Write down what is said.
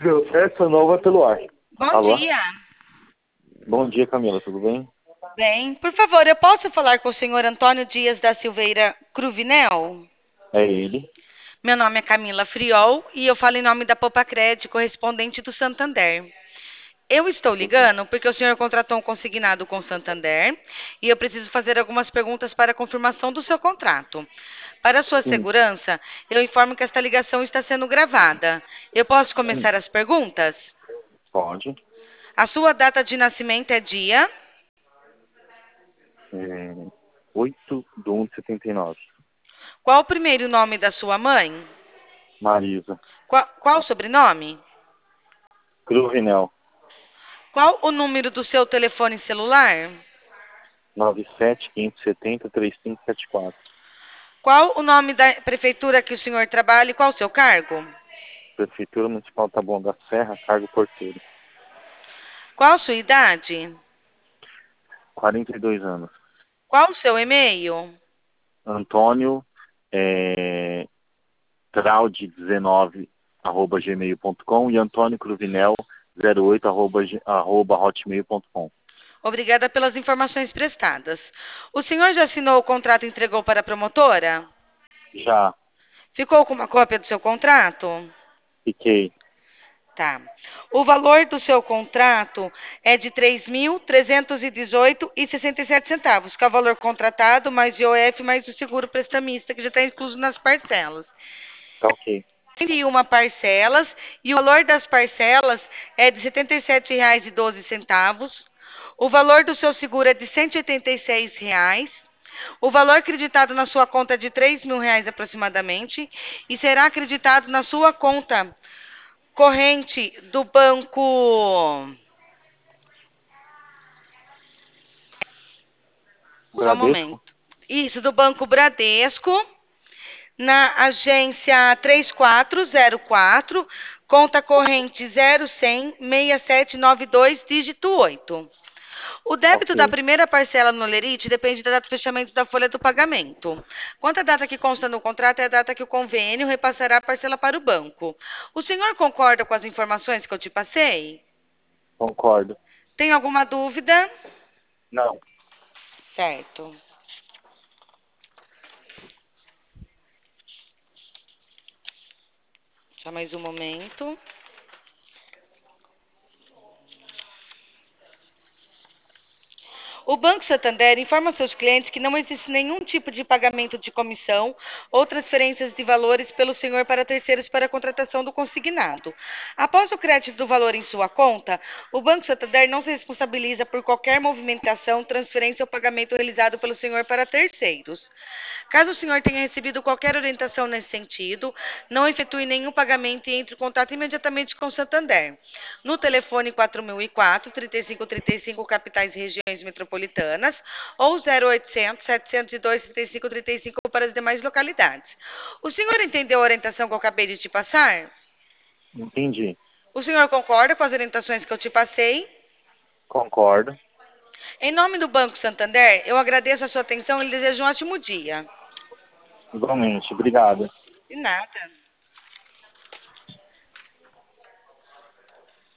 Essa nova pelo ar. Bom Alô? dia. Bom dia, Camila, tudo bem? Bem, por favor, eu posso falar com o senhor Antônio Dias da Silveira Cruvinel? É ele. Meu nome é Camila Friol e eu falo em nome da Popacred, correspondente do Santander. Eu estou Tudo. ligando porque o senhor contratou um consignado com o Santander e eu preciso fazer algumas perguntas para a confirmação do seu contrato. Para sua Sim, segurança, eu informo que esta ligação está sendo gravada. Eu posso sim, começar as perguntas? pode. A sua data de nascimento é dia? É, 8/1/79. Qual o primeiro nome da sua mãe? Marisa. Qual o sobrenome? Cruvinel. Qual o número do seu telefone celular? 97 570 3574. Qual o nome da prefeitura que o senhor trabalha e qual o seu cargo? Prefeitura Municipal Taboão da Serra, cargo porteiro. Qual a sua idade? 42 anos. Qual o seu e-mail? Antônio Traude19 @gmail.com e Antônio Cruvinel 08 hotmail.com. Obrigada pelas informações prestadas. O senhor já assinou o contrato e entregou para a promotora? Já Ficou com uma cópia do seu contrato? fiquei. Tá. O valor do seu contrato é de 3.318,67 centavos, que é o valor contratado, mais IOF, mais o seguro prestamista, que já está incluso nas parcelas. Tá ok. 101 parcelas e o valor das parcelas é de R$ 77,12. O valor do seu seguro é de R$ 186. O valor acreditado na sua conta é de R$ 3.000 aproximadamente e será acreditado na sua conta corrente do banco. Só um Bradesco? momento. Isso, do Banco Bradesco, na agência 3404, conta corrente 0100-6792, dígito 8. O débito da Ok. primeira parcela no Lerite depende da data de fechamento da folha do pagamento. Quanto à data que consta no contrato é a data que o convênio repassará a parcela para o banco. O senhor concorda com as informações que eu te passei? Concordo. Tem alguma dúvida? Não. Certo. Só mais um momento. O Banco Santander informa seus clientes que não existe nenhum tipo de pagamento de comissão ou transferências de valores pelo senhor para terceiros para a contratação do consignado. Após o crédito do valor em sua conta, o Banco Santander não se responsabiliza por qualquer movimentação, transferência ou pagamento realizado pelo senhor para terceiros. Caso o senhor tenha recebido qualquer orientação nesse sentido, não efetue nenhum pagamento e entre em contato imediatamente com o Santander. No telefone 4004-3535, capitais e regiões metropolitanas, ou 0800-702-3535 para as demais localidades. O senhor entendeu a orientação que eu acabei de te passar? Entendi. O senhor concorda com as orientações que eu te passei? Concordo. Em nome do Banco Santander, eu agradeço a sua atenção e lhe desejo um ótimo dia. Igualmente. Obrigado. De nada.